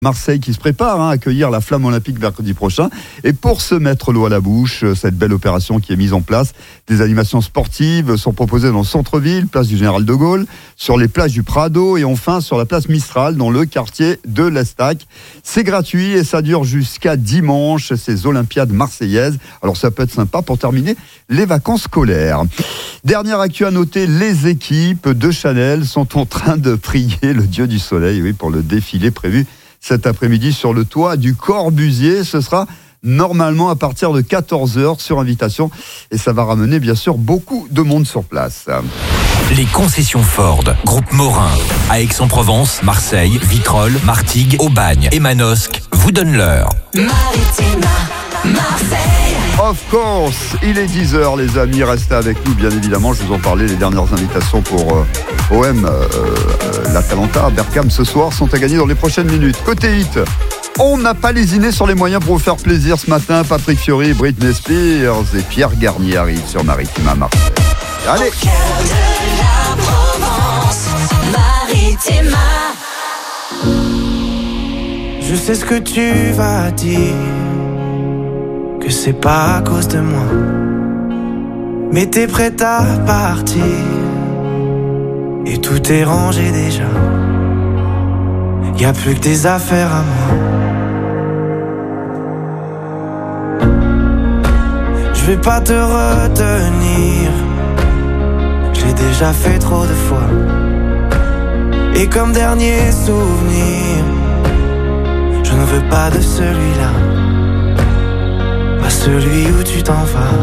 Marseille qui se prépare à accueillir la Flamme Olympique mercredi prochain. Et pour se mettre l'eau à la bouche, cette belle opération qui est mise en place, des animations sportives sont proposées dans le centre-ville, place du Général de Gaulle, sur les plages du Prado et enfin sur la place Mistral dans le quartier de l'Estac. C'est gratuit et ça dure jusqu'à dimanche, ces Olympiades marseillaises. Alors ça peut être sympa pour terminer les vacances scolaires. Dernière actu à noter, les équipes de Chanel sont en train de prier le dieu du soleil, pour le défilé prévu cet après-midi sur le toit du Corbusier. Ce sera normalement à partir de 14h sur invitation et ça va ramener bien sûr beaucoup de monde sur place. Les concessions Ford, groupe Morin, à Aix-en-Provence, Marseille, Vitrolles, Martigues, Aubagne et Manosque vous donnent l'heure. Maritima, Marseille. Of course, il est 10h les amis, restez avec nous bien évidemment, je vous en parlais, les dernières invitations pour OM, l'Atalanta, Bergame ce soir sont à gagner dans les prochaines minutes. Côté hit, on n'a pas lésiné sur les moyens pour vous faire plaisir ce matin. Patrick Fiori, Britney Spears et Pierre Garnier arrivent sur Maritima Marseille. Allez. Au cœur de la Provence, Maritima. Je sais ce que tu vas dire, que c'est pas à cause de moi, mais t'es prête à partir et tout est rangé déjà. Y'a plus que des affaires à moi. Je vais pas te retenir, j'ai déjà fait trop de fois. Et comme dernier souvenir, je ne veux pas de celui-là, pas celui où tu t'en vas.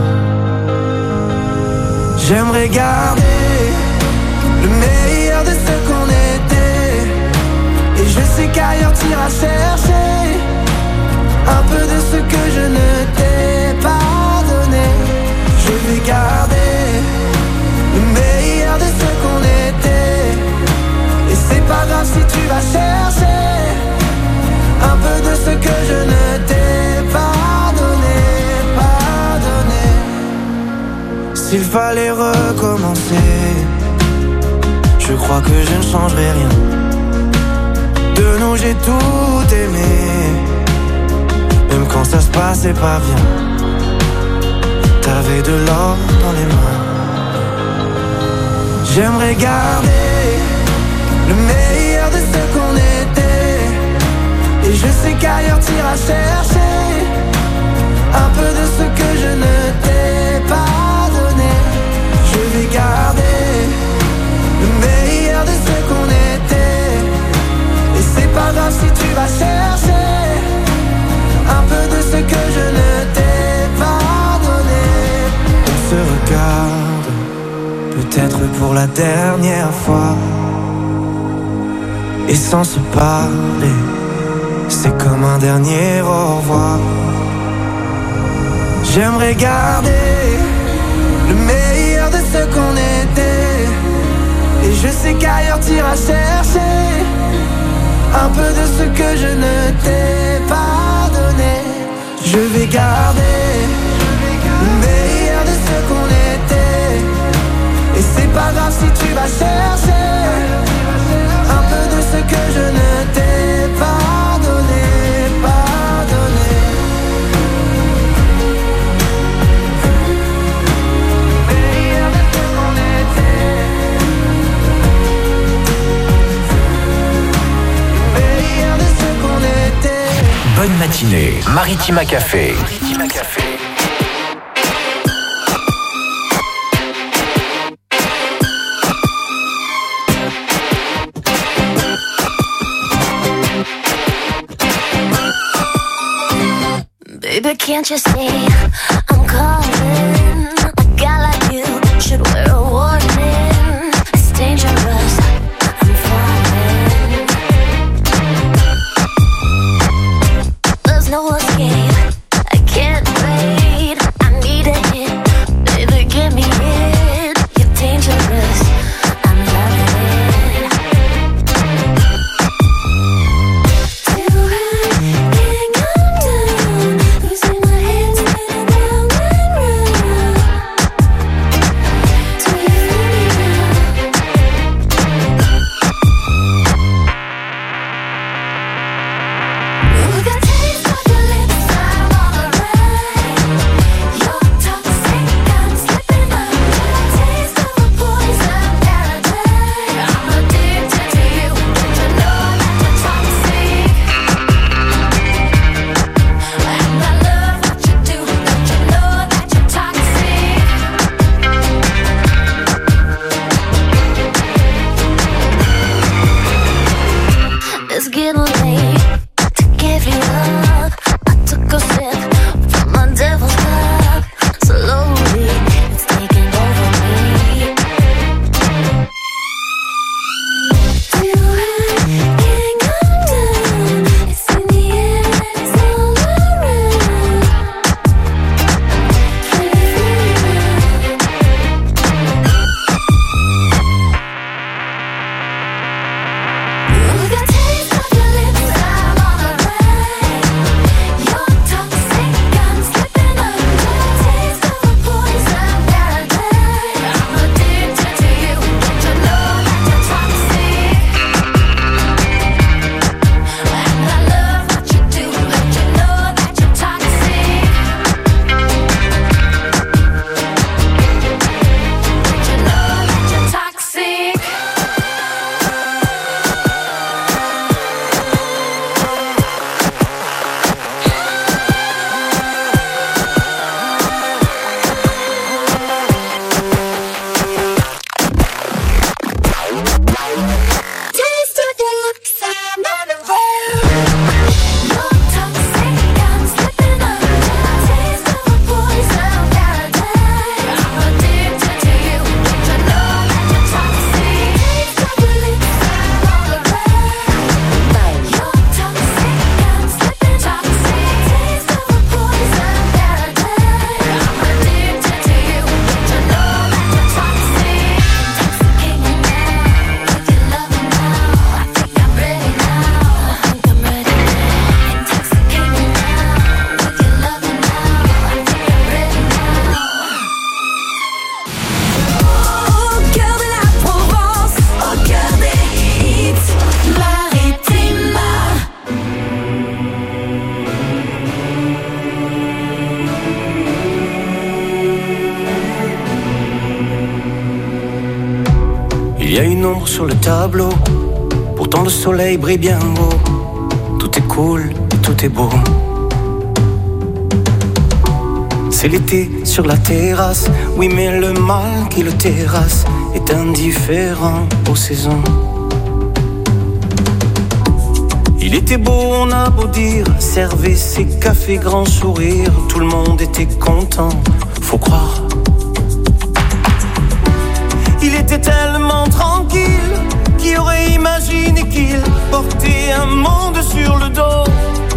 J'aimerais garder le meilleur de ce qu'on était, et je sais qu'ailleurs t'iras chercher un peu de ce que je ne t'ai pas donné. Je vais garder le meilleur de ce qu'on était, et c'est pas grave si tu vas chercher un peu de ce que je ne t'ai pas donné, pas donné. S'il fallait recommencer, je crois que je ne changerai rien. De nous j'ai tout aimé, même quand ça se passait pas bien. T'avais de l'or dans les mains. J'aimerais garder le meilleur de ce qu'on était, et je sais qu'ailleurs t'iras chercher un peu de ce que je ne t'ai pas donné. Je vais garder le meilleur de ce qu'on était, et c'est pas grave si tu vas chercher un peu de ce que je ne t'ai pas donné. On se regarde, peut-être pour la dernière fois, et sans se parler, c'est comme un dernier au revoir. J'aimerais garder le meilleur de ce qu'on était, et je sais qu'ailleurs t'iras chercher un peu de ce que je ne t'ai pas donné. Je vais garder le meilleur de ce qu'on était, et c'est pas grave si tu vas chercher un peu de ce que je ne t'ai pas donné, pas donné. Meilleur de ce qu'on était, meilleur de ce qu'on était. Bonne matinée, Maritima Café. Maritima Café. Baby, can't you see I'm calling? A guy like you should wear a warning. It's dangerous, I'm falling. There's no escape, I can't wait. I need a hit, baby, give me it. You're dangerous, I'm loving it. Till I can't come down, losing my head, spinning round and round. y a une ombre sur le tableau, pourtant le soleil brille bien haut. Tout est cool et tout est beau. C'est l'été sur la terrasse, oui mais le mal qui le terrasse est indifférent aux saisons. Il était beau, on a beau dire, servait ses cafés grand sourire, tout le monde était content, faut croire. Il était tellement tranquille, qui aurait imaginé qu'il portait un monde sur le dos.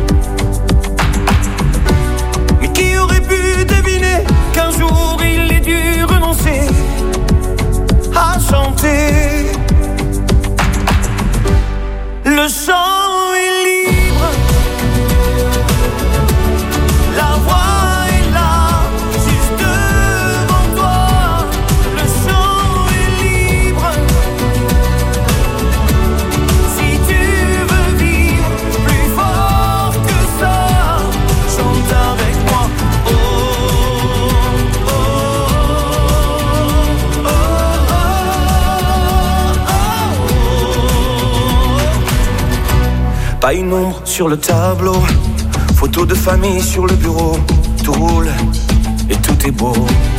Mais qui aurait pu deviner qu'un jour il ait dû renoncer à chanter. Le chant est libre, la voix est là, juste devant toi. Le chant est libre, si tu veux vivre plus fort que ça, chante avec moi. Oh, oh, oh, oh, oh, oh. Pas une ombre sur le tableau, photo de famille sur le bureau, tout roule et tout est beau.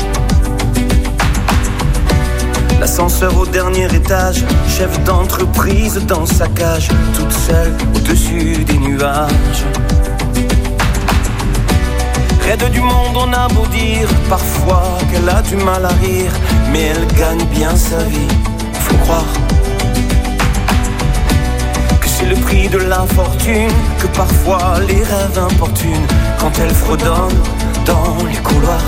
L'ascenseur au dernier étage, chef d'entreprise dans sa cage, toute seule au-dessus des nuages. Raide du monde, on a beau dire parfois qu'elle a du mal à rire, mais elle gagne bien sa vie, faut croire. C'est le prix de la fortune, que parfois les rêves importunent quand elle fredonne dans les couloirs.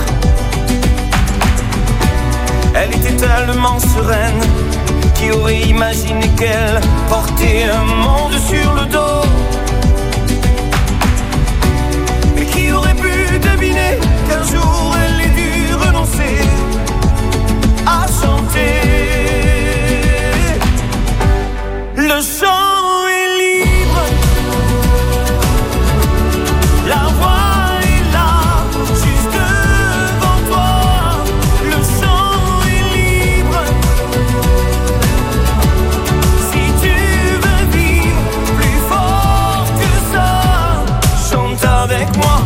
Elle était tellement sereine, qui aurait imaginé qu'elle portait un monde sur le dos. Et qui aurait pu deviner qu'un jour elle ait dû renoncer à chanter. Le chant est libre, la voix est là, juste devant toi. Le chant est libre, si tu veux vivre plus fort que ça, chante avec moi.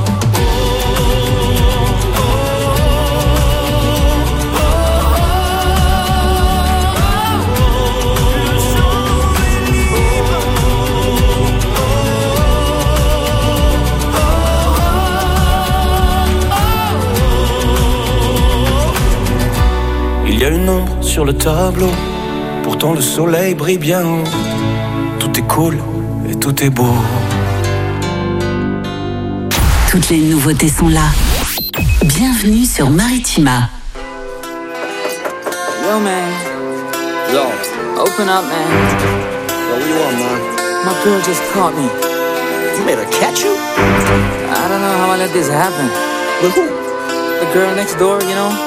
Il y a une ombre sur le tableau, pourtant le soleil brille bien haut. Tout est cool et tout est beau. Toutes les nouveautés sont là. Bienvenue sur Maritima. Yo man. Yo. Open up man. Yo, what you want, man? My girl just caught me. You made her catch you? I don't know how I let this happen. With who? The girl next door, you know.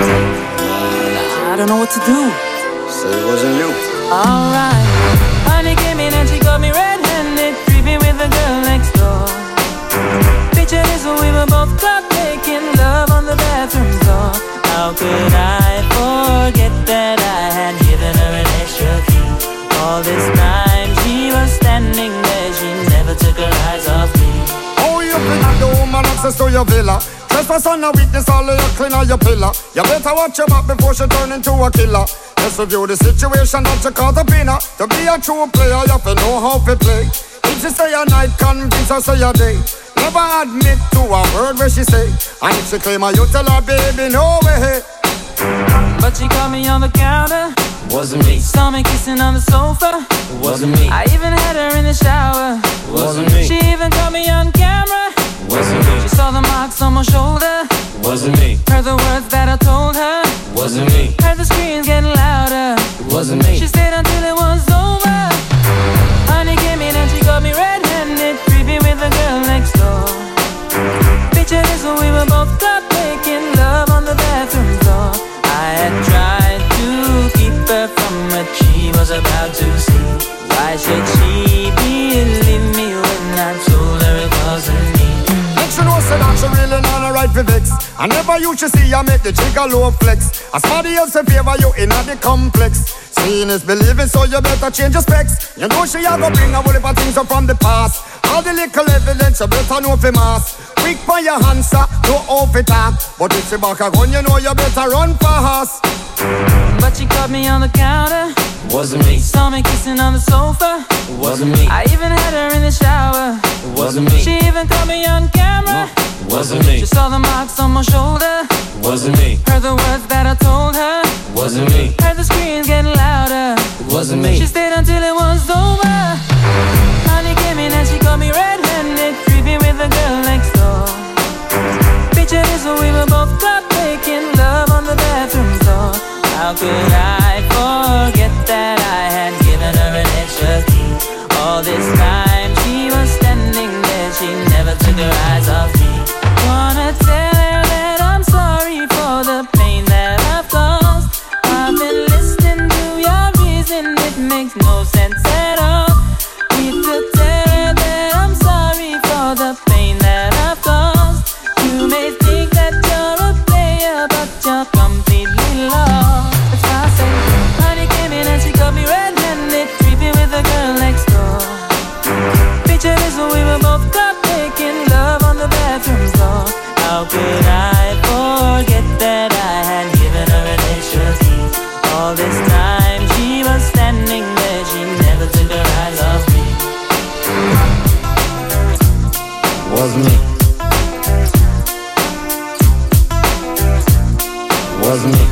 I don't know what to do. So it wasn't you. Alright. Honey came in and she got me red-handed, creepy with the girl next door. Picture this when we were both caught making love on the bathroom floor. How could I forget that I had given her an extra key? All this time she was standing there, she never took her eyes off me. Oh, you bring a the woman access to your villa. Trespass on a weakness, all of your clean on your pillar. You better watch your back before she turn into a killer. Let's review the situation that you call the winner. To be a true player, you have to know how to play. If she say a night, convince her say a day. Never admit to a word where she say. And if she claim her, you tell her, baby, no way. But she caught me on the counter. Wasn't me. Saw me kissing on the sofa. Wasn't me. I even had her in the shower. Wasn't me. She even caught me on camera. Wasn't me. She saw the marks on my shoulder. Wasn't me. Heard the words that I told her. Wasn't me. Heard the screams getting louder. Wasn't me. She stayed until it was over. Honey came in and she got me red-handed, creepy with the girl next door. Picture this when we were both caught making love on the bathroom floor. I had tried to keep her from what she was about to see. Why should she believe me when I told her it wasn't me? She know say that she really not a right for vex. I never used to see her make the jigger low flex. As somebody else in favor you in the complex. Seeing is believing, so you better change your specs. You know she a go bring a whole heap of things up from the past. All the little evidence you better know for mass. Quick for your answer, no off it up. But if you back a gun, you know you better run fast. But she caught me on the counter. Wasn't me. Saw me kissing on the sofa. Wasn't me. I even had her in the shower. Wasn't me. She even caught me on camera. Wasn't me. She saw the marks on my shoulder. Wasn't me. Heard the words that I told her. Wasn't me. Heard the screams getting louder. Wasn't me. She stayed until it was over. Honey came in and she caught me red-handed, creeping with the girl next door. Picture this, we were both caught making love on the bathroom floor. How could I forget that I had given her an extra key? All this time she was standing there, she never took her eyes off me. Wanna tell her that I'm sorry for the pain that I've caused. I've been listening to your reason, it makes no sense at all. Need to tell her that I'm sorry for the pain that I've caused. You may think that you're a player, but you're completely lost. That's why I say, honey came in and she caught me red-handed, creeping with the girl next door. Picture this, we were both caught making love on the bathroom floor. How could I forget that I had given her an extra key? All this time she was standing there, she never took her eyes off me. Wasn't me. Wasn't me.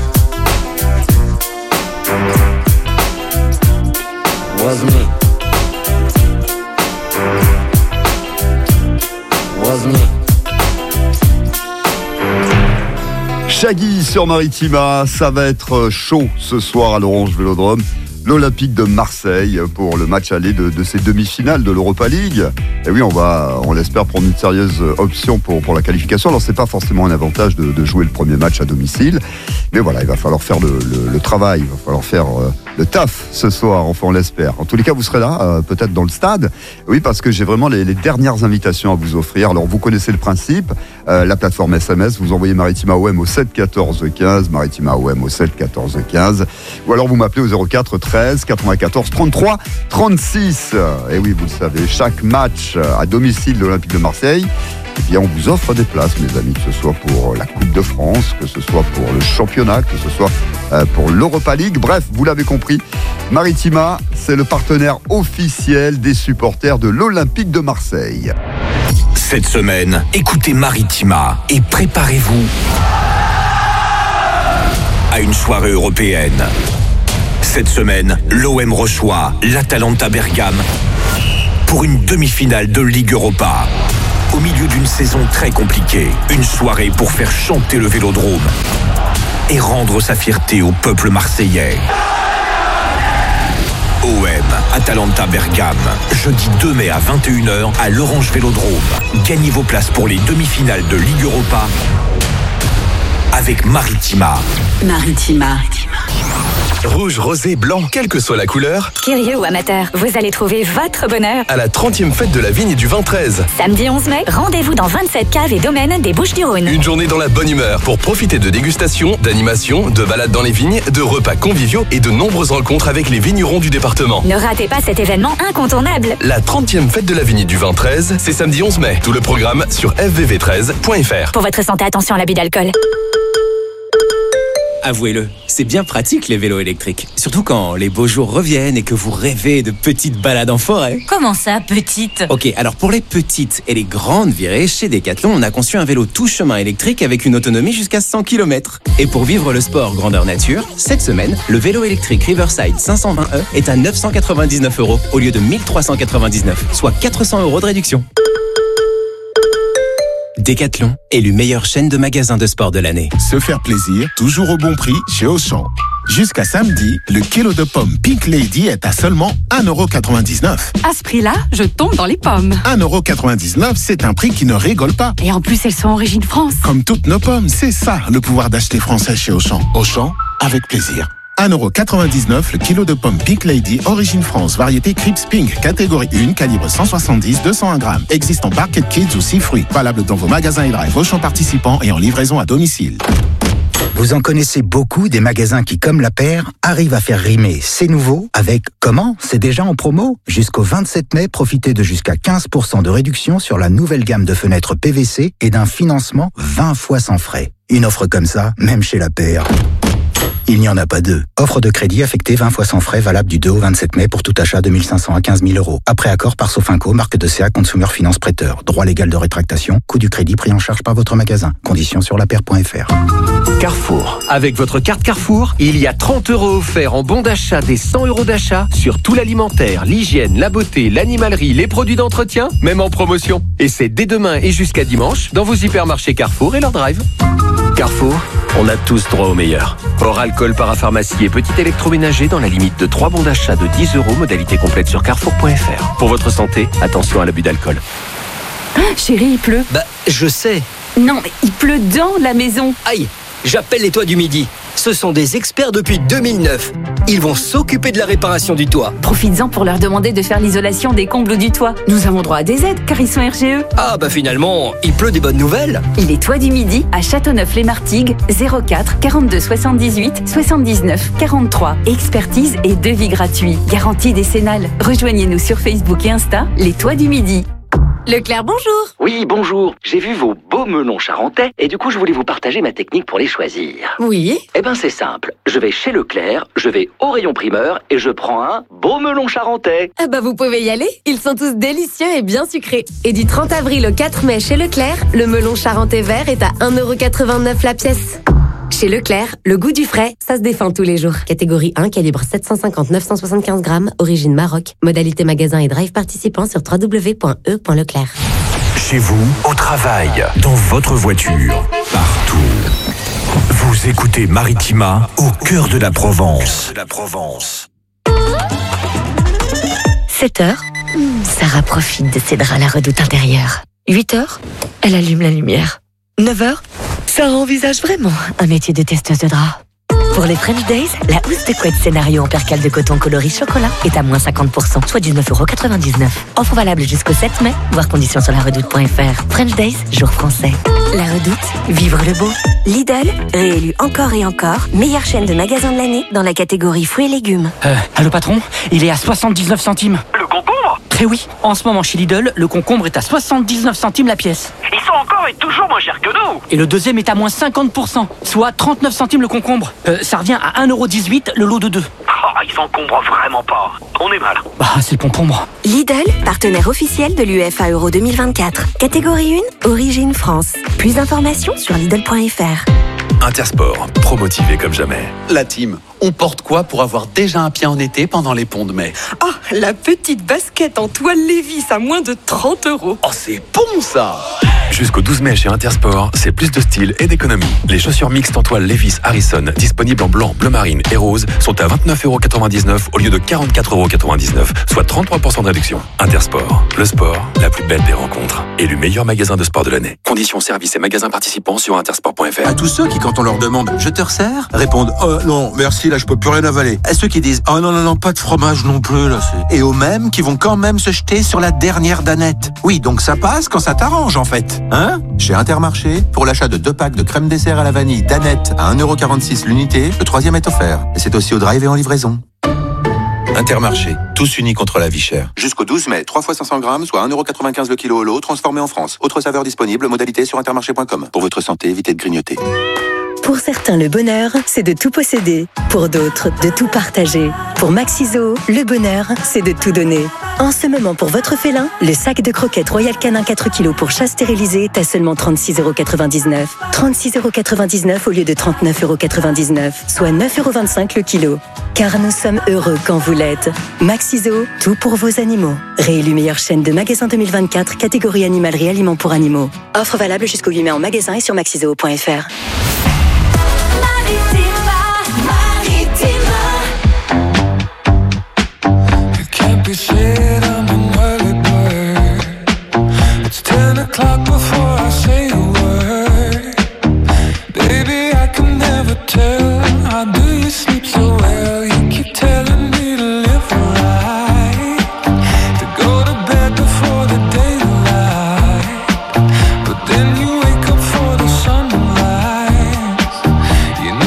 Wasn't me. Wasn't me. Shaggy sur Maritima, ça va être chaud ce soir à l'Orange Vélodrome. L'Olympique de Marseille pour le match aller de ces demi-finales de l'Europa League. Et oui, on l'espère prendre une sérieuse option pour la qualification. Alors c'est pas forcément un avantage de jouer le premier match à domicile, mais voilà, il va falloir faire le travail, il va falloir faire le taf ce soir, enfin on l'espère. En tous les cas, vous serez là, peut-être dans le stade. Oui, parce que j'ai vraiment les dernières invitations à vous offrir. Alors vous connaissez le principe, la plateforme SMS, vous envoyez Maritima OM au 7 14 15, Maritima OM au 7 14 15, ou alors vous m'appelez au 04 13 94 33 36. Et oui, vous le savez, chaque match à domicile de l'Olympique de Marseille, eh bien, on vous offre des places, mes amis, que ce soit pour la Coupe de France, que ce soit pour le championnat, que ce soit pour l'Europa League. Bref, vous l'avez compris, Maritima, c'est le partenaire officiel des supporters de l'Olympique de Marseille. Cette semaine, écoutez Maritima et préparez-vous à une soirée européenne. Cette semaine, l'OM reçoit l'Atalanta Bergame pour une demi-finale de Ligue Europa. Au milieu d'une saison très compliquée, une soirée pour faire chanter le Vélodrome et rendre sa fierté au peuple marseillais. OM, Atalanta Bergame, jeudi 2 mai à 21h à l'Orange Vélodrome. Gagnez vos places pour les demi-finales de Ligue Europa avec Maritima. Maritima. Rouge, rosé, blanc, quelle que soit la couleur. Curieux ou amateur, vous allez trouver votre bonheur à la 30e fête de la vigne et du vin 13. Samedi 11 mai, rendez-vous dans 27 caves et domaines des Bouches-du-Rhône. Une journée dans la bonne humeur pour profiter de dégustations, d'animations, de balades dans les vignes, de repas conviviaux et de nombreuses rencontres avec les vignerons du département. Ne ratez pas cet événement incontournable. La 30e fête de la vigne et du vin 13, c'est samedi 11 mai. Tout le programme sur fvv13.fr. Pour votre santé, attention à l'abus d'alcool. Avouez-le, c'est bien pratique les vélos électriques. Surtout quand les beaux jours reviennent et que vous rêvez de petites balades en forêt. Comment ça, petite ? Ok, alors pour les petites et les grandes virées, chez Decathlon, on a conçu un vélo tout chemin électrique avec une autonomie jusqu'à 100 km. Et pour vivre le sport grandeur nature, cette semaine, le vélo électrique Riverside 520e est à 999 € au lieu de 1399, soit 400 € de réduction. Decathlon, élu meilleure chaîne de magasins de sport de l'année. Se faire plaisir, toujours au bon prix chez Auchan. Jusqu'à samedi, le kilo de pommes Pink Lady est à seulement 1,99 €. À ce prix-là, je tombe dans les pommes. 1,99 €, c'est un prix qui ne rigole pas. Et en plus, elles sont origine France. Comme toutes nos pommes, c'est ça le pouvoir d'acheter français chez Auchan. Auchan, avec plaisir. 1,99 € le kilo de pommes Pink Lady, origine France, variété Crips Pink, catégorie 1, calibre 170-201 grammes. Existe en Barquette Kids ou 6 fruits. Valable dans vos magasins et drive Auchan participants et en livraison à domicile. Vous en connaissez beaucoup des magasins qui, comme La Paire, arrivent à faire rimer c'est nouveau avec comment c'est déjà en promo. Jusqu'au 27 mai, profitez de jusqu'à 15% de réduction sur la nouvelle gamme de fenêtres PVC et d'un financement 20 fois sans frais. Une offre comme ça, même chez La Paire, il n'y en a pas deux. Offre de crédit affectée 20 fois sans frais, valable du 2 au 27 mai pour tout achat de 1 500 à 15 000 euros. Après accord par Sofinco, marque de CA Consumer Finance Prêteur. Droit légal de rétractation, coût du crédit pris en charge par votre magasin. Conditions sur lapaire.fr. Carrefour. Avec votre carte Carrefour, il y a 30 € offerts en bon d'achat des 100 € d'achat sur tout l'alimentaire, l'hygiène, la beauté, l'animalerie, les produits d'entretien, même en promotion. Et c'est dès demain et jusqu'à dimanche dans vos hypermarchés Carrefour et leur drive. Carrefour, on a tous droit au meilleur. Hors alcool, parapharmacie et petit électroménager dans la limite de 3 bons d'achat de 10 €, modalité complète sur carrefour.fr. Pour votre santé, attention à l'abus d'alcool. Ah, chérie, il pleut. Bah, je sais. Non, mais il pleut dans la maison. Aïe, j'appelle les Toits du Midi. Ce sont des experts depuis 2009. Ils vont s'occuper de la réparation du toit. Profites-en pour leur demander de faire l'isolation des combles du toit. Nous avons droit à des aides car ils sont RGE. Ah bah finalement, il pleut des bonnes nouvelles. Les Toits du Midi à Châteauneuf-les-Martigues, 04 42 78 79 43. Expertise et devis gratuits. Garantie décennale. Rejoignez-nous sur Facebook et Insta, les Toits du Midi. Leclerc, bonjour. Oui, bonjour. J'ai vu vos beaux melons charentais et du coup, je voulais vous partager ma technique pour les choisir. Oui. Eh ben, c'est simple. Je vais chez Leclerc, je vais au rayon primeur et je prends un beau melon charentais. Ah bah, vous pouvez y aller. Ils sont tous délicieux et bien sucrés. Et du 30 avril au 4 mai chez Leclerc, le melon charentais vert est à 1,89 € la pièce. Chez Leclerc, le goût du frais, ça se défend tous les jours. Catégorie 1, calibre 750-975 grammes, origine Maroc. Modalité magasin et drive participant sur www.e.leclerc. Chez vous, au travail, dans votre voiture, partout. Vous écoutez Maritima au cœur de la Provence. 7h, Sarah profite de ses draps à la redoute intérieure. 8h, elle allume la lumière. 9h, Sarah envisage vraiment un métier de testeuse de draps. Pour les French Days, la housse de couette scénario en percale de coton coloris chocolat est à moins 50%, soit 19,99 €. Offre valable jusqu'au 7 mai, voir conditions sur laredoute.fr. French Days, jour français. La Redoute, vivre le beau. Lidl, réélu encore et encore, meilleure chaîne de magasins de l'année dans la catégorie fruits et légumes. Allô patron, il est à 79 centimes. Le concombre ? Eh oui, en ce moment chez Lidl, le concombre est à 79 centimes la pièce. Ils sont encore et toujours moins chers que nous. Et le deuxième est à moins 50%, soit 39 centimes le concombre. Ça revient à 1,18 € le lot de 2. Oh, ils encombrent vraiment pas. On est mal. Bah, c'est le concombre. Lidl, partenaire officiel de l'UEFA Euro 2024. Catégorie 1, origine France. Plus d'informations sur Lidl.fr. Intersport, promotivé comme jamais. La team, on porte quoi pour avoir déjà un pied en été pendant les ponts de mai? Ah, la petite basket en toile Lévis à moins de 30 €. Oh, c'est bon ça! Jusqu'au 12 mai chez Intersport, c'est plus de style et d'économie. Les chaussures mixtes en toile Levi's Harrison, disponibles en blanc, bleu marine et rose, sont à 29,99 € au lieu de 44,99 €, soit 33% de réduction. Intersport, le sport, la plus belle des rencontres. Élu meilleur magasin de sport de l'année. Conditions, services et magasins participants sur intersport.fr. À tous ceux qui, quand on leur demande « Je te resserre ?» répondent « Oh non, merci, là je peux plus rien avaler ». À ceux qui disent « Oh non, pas de fromage non plus, là c'est... » Et aux mêmes qui vont quand même se jeter sur la dernière danette. Oui, donc ça passe quand ça t'arrange en fait. Hein? Chez Intermarché, pour l'achat de 2 packs de crème dessert à la vanille Danette à 1,46 € l'unité, le 3e est offert. Et c'est aussi au drive et en livraison. Intermarché, tous unis contre la vie chère. Jusqu'au 12 mai, 3 fois 500 grammes, soit 1,95 € le kilo au lot, transformé en France. Autre saveur disponible, modalité sur intermarché.com. Pour votre santé, évitez de grignoter. Pour certains, le bonheur, c'est de tout posséder. Pour d'autres, de tout partager. Pour Maxiso, le bonheur, c'est de tout donner. En ce moment, pour votre félin, le sac de croquettes Royal Canin 4 kg pour chat stérilisé est à seulement 36,99 €. 36,99 € au lieu de 39,99 €, soit 9,25 € le kilo. Car nous sommes heureux quand vous l'êtes. Maxiso, tout pour vos animaux. Réélu meilleure chaîne de magasins 2024, catégorie animalerie aliments pour animaux. Offre valable jusqu'au 8 mai en magasin et sur maxiso.fr. Can't be said I'm an early bird. It's 10 o'clock before I say a word. Baby, I can never tell. How do you sleep so well? You keep telling me to live right, to go to bed before the daylight. But then you wake up for the sunrise. You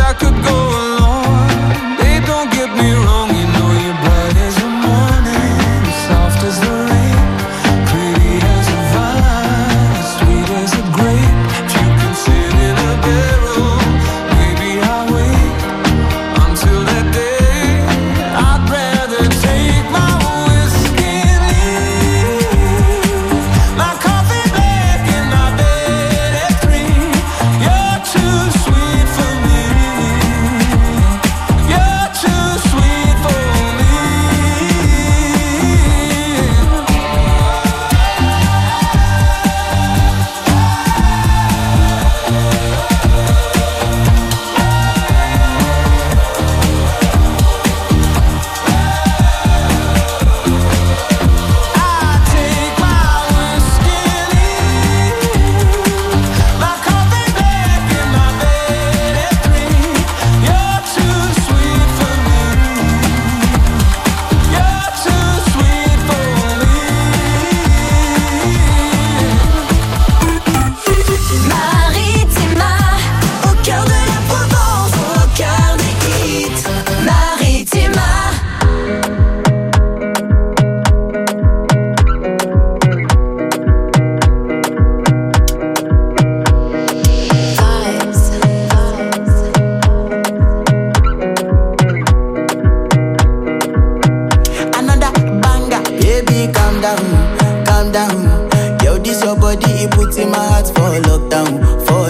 I could go alone. Babe, don't get me wrong, you know you're bright as the morning, soft as the rain, pretty as a vine, sweet as a grape. If you can sit in a barrel, maybe I'll wait until that day. I'd rather take my whiskey and leave my coffee black and my bed at 3. You're too sweet for me. You're too sweet for me. I take my whiskey and leave my coffee black and my bed at 3. You're too sweet for me. You're too sweet for me. Maritima, au cœur de la Provence, au cœur des hits. Maritima. Another banger, baby, calm down, calm down. Yo, this your body, it puts in my heart for lockdown,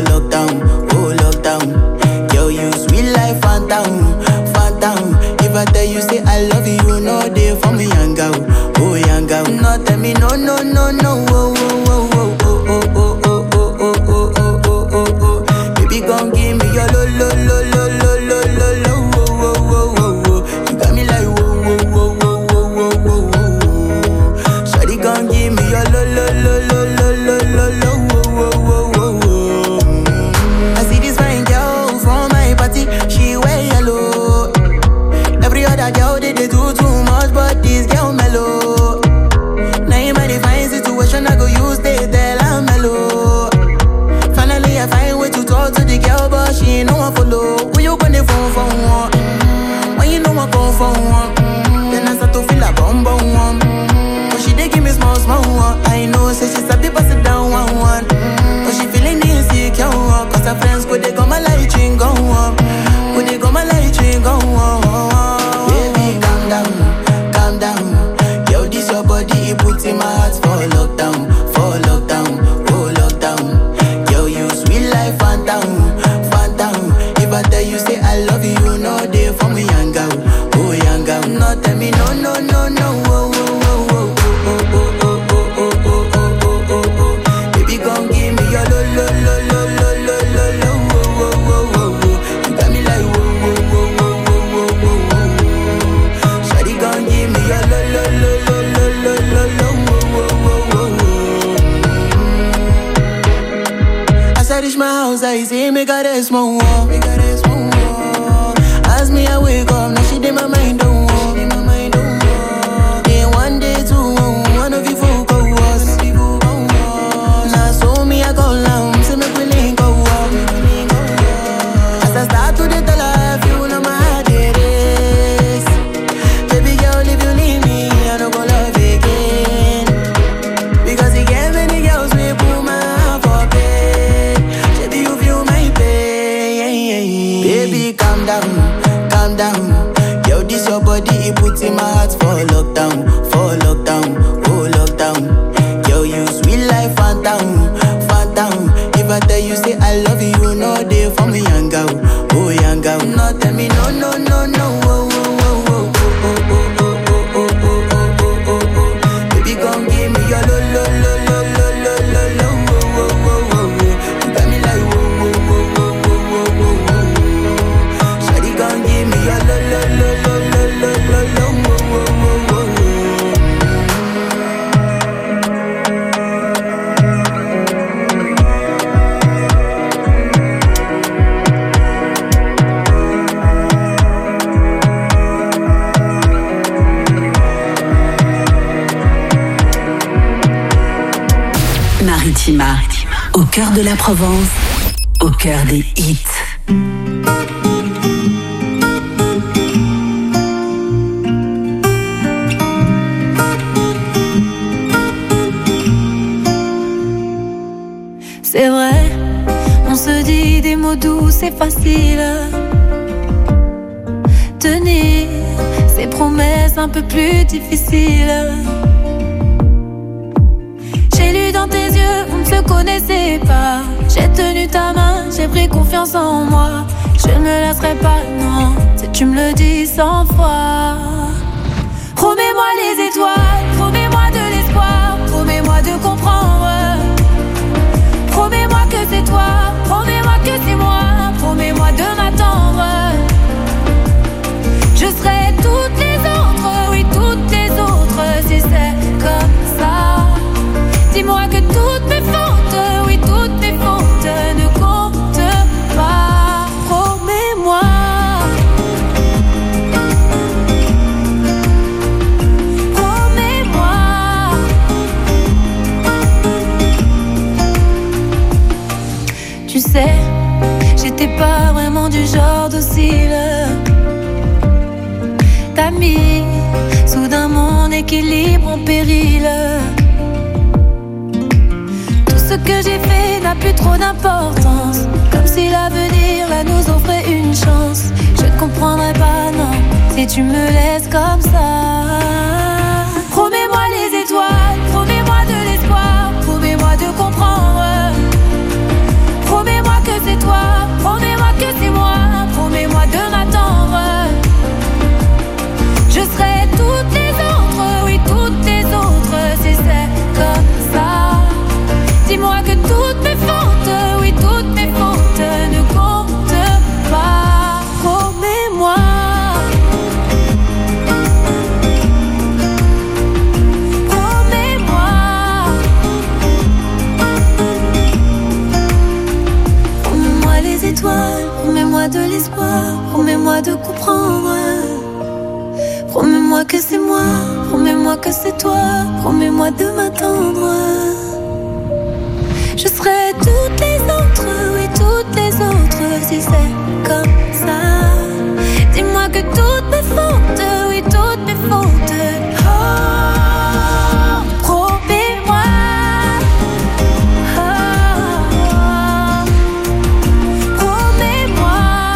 oh lockdown. Yo, you sweet life, phantom, phantom. If I tell you say I love you, you know they for me, young girl, oh young girl. No, tell me no, no, no, no, oh, oh, oh, oh, oh, oh, oh, oh, oh, oh, oh, oh, oh, oh. Baby, gon' give me your lo, lo, lo, lo, lo, lo, lo, lo, oh, oh, oh, oh, oh. You got me like whoa, whoa, whoa, whoa, whoa, whoa, whoa, whoa. Shawty gon' give me your lo, lo, lo, lo, lo, lo, lo, lo, whoa, whoa, whoa, whoa. I see this fine girl from my party, she wear yellow. Every other girl they do too much, but this girl mellow. Now in my fine situation, I go use they tell I'm mellow. Finally I find way to talk to the girl, but she ain't no one follow. Who you gonna phone for one? When you know I come for one, then I start to feel a bum bum one. But she dey give me small small one. I know say she's a bit pass it down one one. But she feeling insecure one, cause her friends go they go my light ring go on, go they go my light ring go on. Baby, calm down, calm down. Yo, this your body, it puts in my heart for lockdown, oh lockdown. Yo, you sweet life, phantom, phantom. If I tell you say I love you, you know they for me, young girl, oh young girl. No, tell me no, no, no, no, oh, oh, oh, oh, oh, oh, oh, oh, oh, oh, oh, oh, oh. Baby, gon' give me your lo, lo, lo, lo, lo, lo, lo, lo, oh, oh, oh, oh, oh. You got me like whoa, whoa, whoa, whoa, whoa, whoa, whoa, whoa. Shawty gon' give me your lo, lo, lo, lo, lo, lo, lo, lo, oh, oh, oh, oh. As I reach my house, I see me got a small wall, me got a small wall. As me I wake up, now she did my mind don't walk. Then one day two, one of you folk go was. Now so me I go down, say me we link go walk. As I start to the tell her, you know my heart it is. Baby girl, if you leave me, I don't go love again. Because you get many girls we put my heart for bed. Baby, you feel my pain. Baby, calm down, calm down. Yo, this your body, it puts in my heart for lockdown, oh lockdown. Yo, you sweet life, phantom, phantom. If I tell you say I love you, you know they for me, young girl, oh young girl. No, tell me no, no, no, no, oh, oh, oh, oh, oh, oh, oh, oh, oh, oh, oh, oh, oh. Baby, gon' give me your lo, lo, lo, lo, lo, lo, lo, lo, oh, oh, oh, oh. You got me like whoa, whoa, whoa, whoa, whoa, whoa, whoa, whoa. Shawty gon' give me your lo, lo, lo, lo, lo, lo, lo, lo, oh, oh, oh, oh, oh. Maritima, au cœur de la Provence, au cœur des hits. c'est facile. Tenir ses promesses un peu plus difficiles. J'ai lu dans tes yeux, on ne se connaissait pas. J'ai tenu ta main, j'ai pris confiance en moi. Je ne me laisserai pas, non, si tu me le dis 100 fois. Promets-moi les étoiles, promets-moi de l'espoir, promets-moi de comprendre. Promets-moi que c'est toi, promets-moi que c'est moi, promets-moi de m'attendre. Je serai toutes les autres, oui toutes les autres, si c'est comme ça. Dis-moi que toutes mes fautes, oui toutes mes fautes ne comptent pas. Promets-moi. Promets-moi. Tu sais, j'étais pas vraiment du genre docile. T'as mis soudain mon équilibre en péril. Tout ce que j'ai fait n'a plus trop d'importance. Comme si l'avenir là nous offrait une chance. Je ne comprendrais pas, non, si tu me laisses comme ça. Promets-moi les étoiles, promets-moi de l'espoir, promets-moi de comprendre. Promets-moi que c'est toi, promets-moi que c'est moi, promets-moi de m'attendre. Je serai toutes les autres, oui toutes les autres, si c'est comme ça. Dis-moi que toutes mes fautes, oui toutes mes fautes ne comptent pas. Promets-moi. Promets-moi. Promets-moi les étoiles, promets-moi de l'espoir, promets-moi de comprendre. Promets-moi que c'est moi, promets-moi que c'est toi, promets-moi de m'attendre. Je serai toutes les autres, oui toutes les autres, si c'est comme ça. Dis-moi que toutes mes fautes, oui toutes mes fautes. Oh, promets-moi. Oh, promets-moi.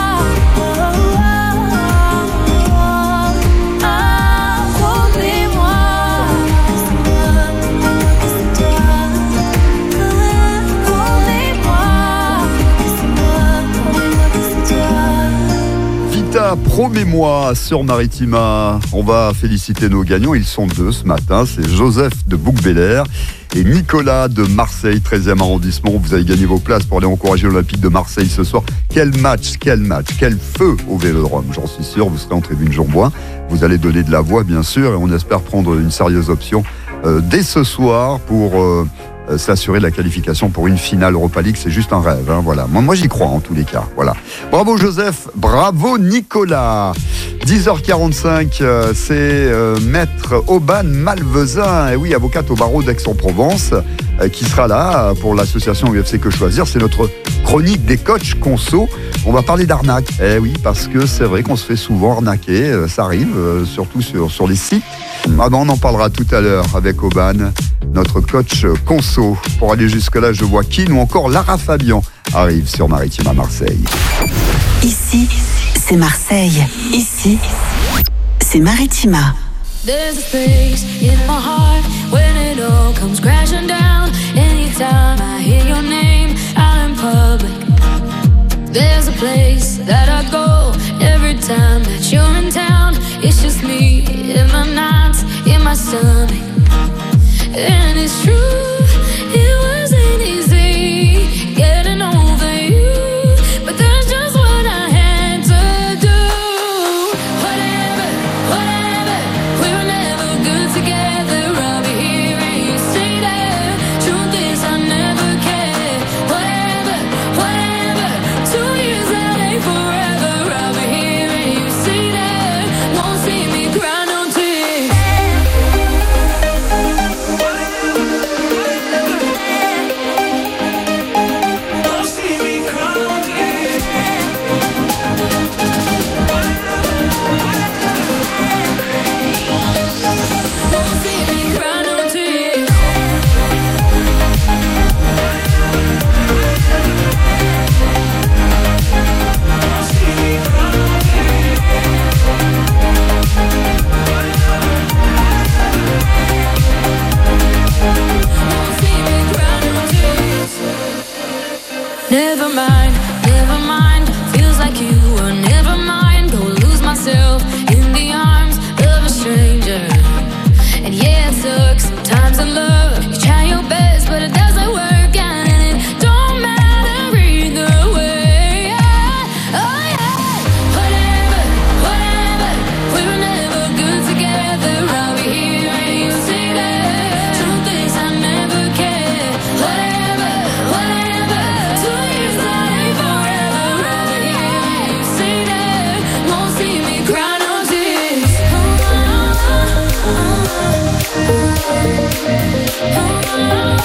Promets-moi sur Maritima. On va féliciter nos gagnants. Ils sont deux ce matin. C'est Joseph de Bouc-Bel-Air et Nicolas de Marseille, 13e arrondissement. Vous avez gagné vos places pour aller encourager l'Olympique de Marseille ce soir. Quel match, quel feu au Vélodrome. J'en suis sûr, vous serez en tribune Jean-Bouin. Vous allez donner de la voix, bien sûr, et on espère prendre une sérieuse option dès ce soir pour s'assurer de la qualification pour une finale Europa League. C'est juste un rêve, hein, voilà. Moi j'y crois en tous les cas, voilà. Bravo Joseph, bravo Nicolas. 10h45, c'est Maître Aubane Malvezin, et oui, avocate au barreau d'Aix-en-Provence, qui sera là pour l'association UFC Que Choisir. C'est notre chronique des coachs conso. On va parler d'arnaque. Eh oui, parce que c'est vrai qu'on se fait souvent arnaquer, ça arrive, surtout sur les sites. Ah ben, on en parlera tout à l'heure avec Aubane, notre coach conso. Pour aller jusque-là, je vois Keane ou encore Lara Fabian arrive sur Maritima Marseille. Ici, c'est Marseille. Ici, c'est Maritima. There's a space in my heart when it all comes crashing down. Anytime I hear your name out in public. There's a place that I go every time that you're in town. It's just me in my nights, in my stomach. And it's true, it wasn't easy getting over you, but that's just what I had to do. Whatever, we were never good together. I'll be here and you stay there. Truth is I never cared. Whatever, 2 years out ain't forever. I'll be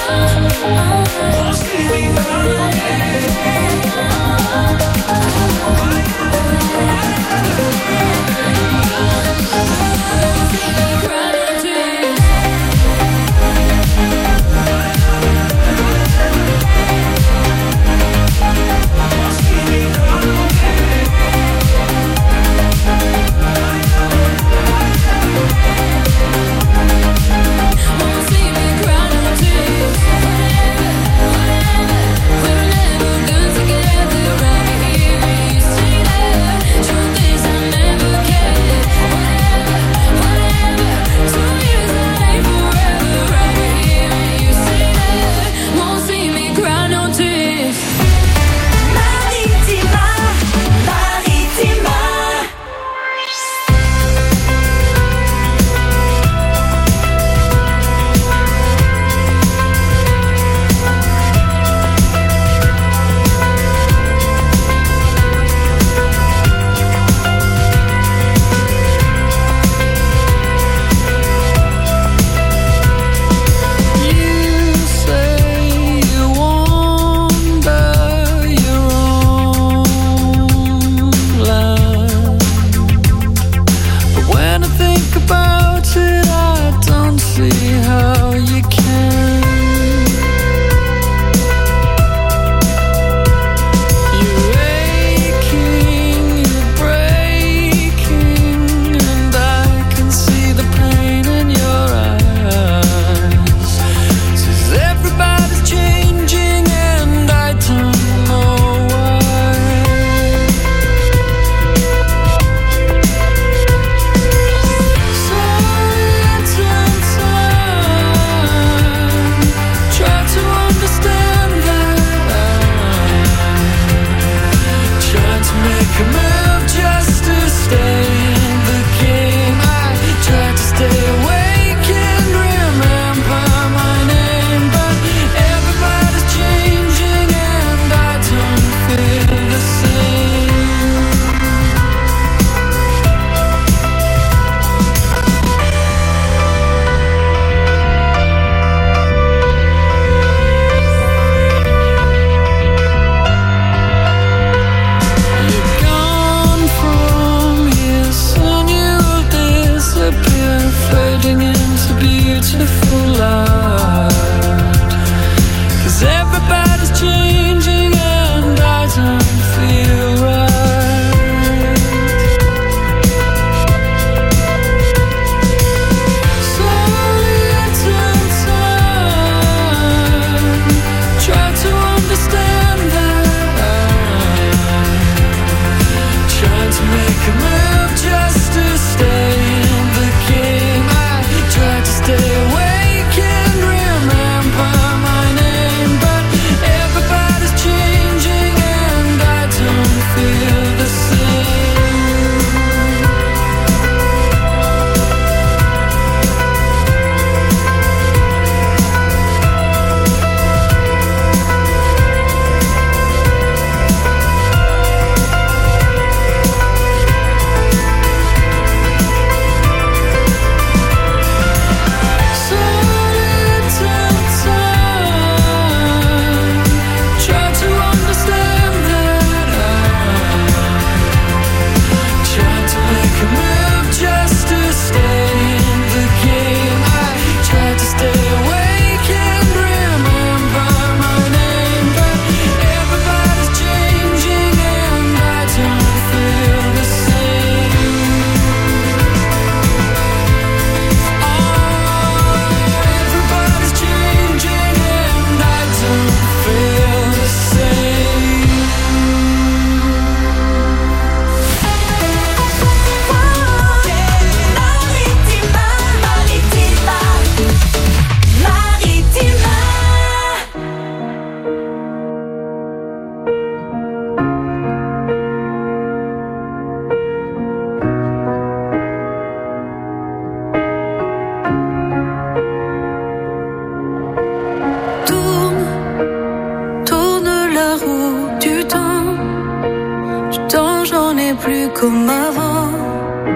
comme avant.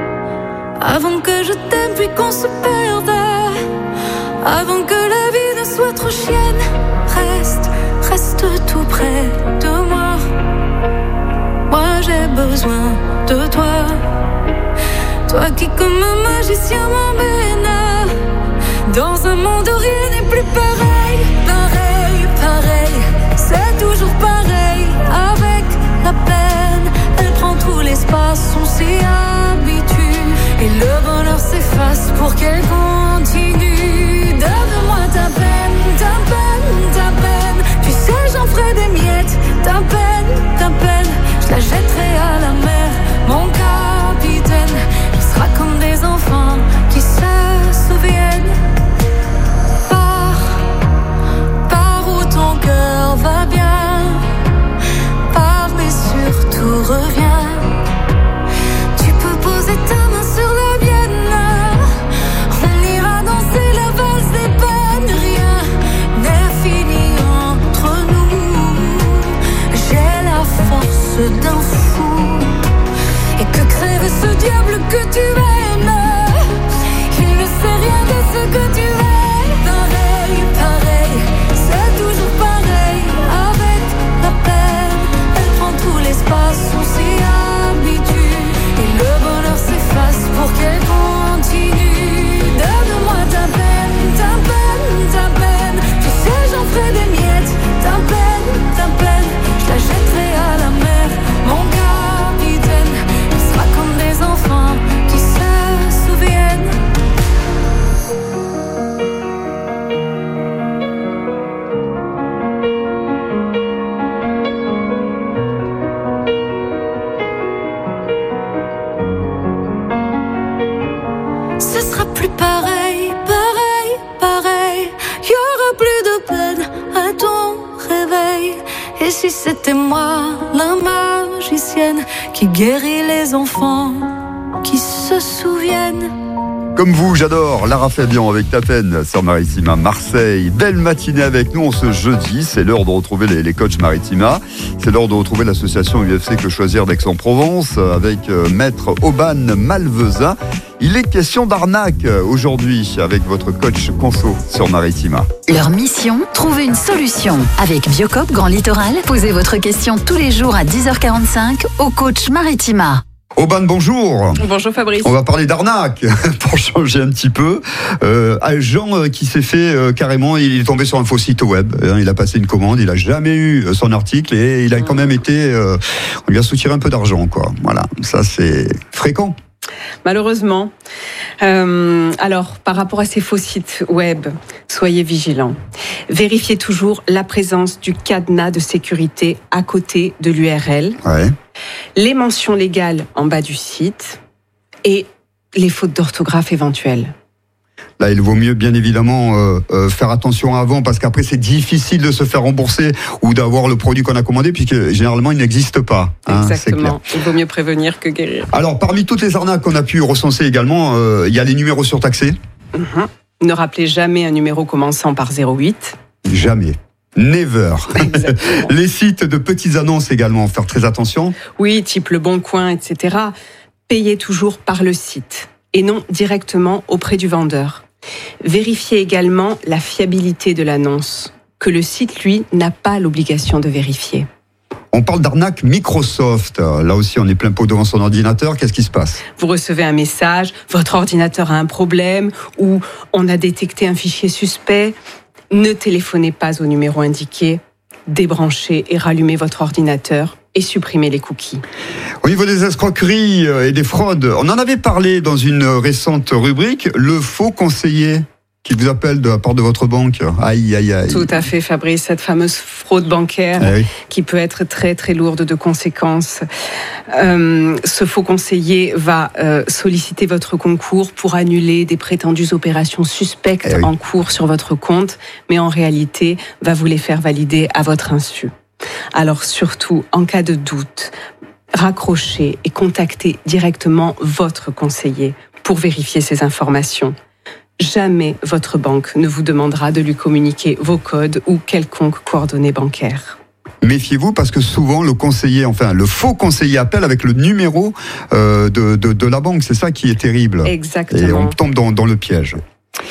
Avant que je t'aime puis qu'on se perde. Avant que la vie ne sois trop chienne, reste tout près de moi. Moi j'ai besoin de toi. Toi qui comme un magicien m'emmène dans un monde où rien n'est plus pareil. Pareil, c'est toujours pareil. Avec la peine, elle prend tout l'espace, on s'y habitue. Et le bonheur s'efface pour qu'elle continue. Donne-moi ta peine. Tu sais, j'en ferai des miettes. Ta peine, je la jetterai à la mer. Mon capitaine, il sera comme des enfants qui se souviennent. Pars où ton cœur va bien. Pars mais surtout reviens. Tu peux poser ta main sur la mienne. On ira danser la valse des peines. Rien n'est fini entre nous. J'ai la force d'un fou. Et que crève ce diable que tu aimes. Il ne sait rien de ce que tu aimes. Pareil, c'est toujours pareil. Avec la peine, elle prend tout l'espace, on s'y habitue. Et le bonheur s'efface pour qu'elle continue. Donne-moi ta peine. Tu sais, j'en ferai des miettes. Ta peine, je la jetterai à la mer. Mon capitaine, il sera comme des enfants qui se souviennent. Ce sera plus pareil. Y aura plus de peine à ton réveil. Et si c'était moi, la magicienne, qui guérit les enfants, qui se souviennent. Comme vous, j'adore Lara Fabian avec Ta peine sur Maritima Marseille. Belle matinée avec nous en ce jeudi. C'est l'heure de retrouver les coachs Maritima. C'est l'heure de retrouver l'association UFC Que Choisir d'Aix-en-Provence avec maître Oban Malvezin. Il est question d'arnaque aujourd'hui avec votre coach conso sur Maritima. Leur mission, trouver une solution. Avec Biocop Grand Littoral, posez votre question tous les jours à 10h45 au coach Maritima. Oban, bonjour. Bonjour Fabrice. On va parler d'arnaque pour changer un petit peu. Jean qui s'est fait carrément, il est tombé sur un faux site web. Il a passé une commande, il a jamais eu son article et il a quand même été, on lui a soutiré un peu d'argent, quoi. Voilà, ça c'est fréquent. Malheureusement. Alors, par rapport à ces faux sites web, soyez vigilants. Vérifiez toujours la présence du cadenas de sécurité à côté de l'URL. Ouais. Les mentions légales en bas du site et les fautes d'orthographe éventuelles. Là, il vaut mieux bien évidemment faire attention avant parce qu'après c'est difficile de se faire rembourser ou d'avoir le produit qu'on a commandé puisque généralement il n'existe pas. Exactement, il vaut mieux prévenir que guérir. Alors parmi toutes les arnaques qu'on a pu recenser également, il y a les numéros surtaxés. Ne rappelez jamais un numéro commençant par 08. Jamais. Never. Les sites de petites annonces également, faire très attention. Oui, type Le Bon Coin, etc. Payez toujours par le site et non directement auprès du vendeur. Vérifiez également la fiabilité de l'annonce, que le site, lui, n'a pas l'obligation de vérifier. On parle d'arnaque Microsoft. Là aussi, on est plein pot devant son ordinateur. Qu'est-ce qui se passe ? Vous recevez un message, votre ordinateur a un problème ou on a détecté un fichier suspect. Ne téléphonez pas au numéro indiqué, débranchez et rallumez votre ordinateur et supprimez les cookies. Au niveau des escroqueries et des fraudes, on en avait parlé dans une récente rubrique, le faux conseiller qui vous appelle de la part de votre banque. Aïe, aïe, aïe. Tout à fait, Fabrice, cette fameuse fraude bancaire qui peut être très, très lourde de conséquences. Ce faux conseiller va solliciter votre concours pour annuler des prétendues opérations suspectes en cours sur votre compte, mais en réalité, va vous les faire valider à votre insu. Alors surtout, en cas de doute, raccrochez et contactez directement votre conseiller pour vérifier ces informations. Jamais votre banque ne vous demandera de lui communiquer vos codes ou quelconque coordonnées bancaires. Méfiez-vous parce que souvent le faux conseiller appelle avec le numéro de la banque. C'est ça qui est terrible. Exactement. Et on tombe dans le piège.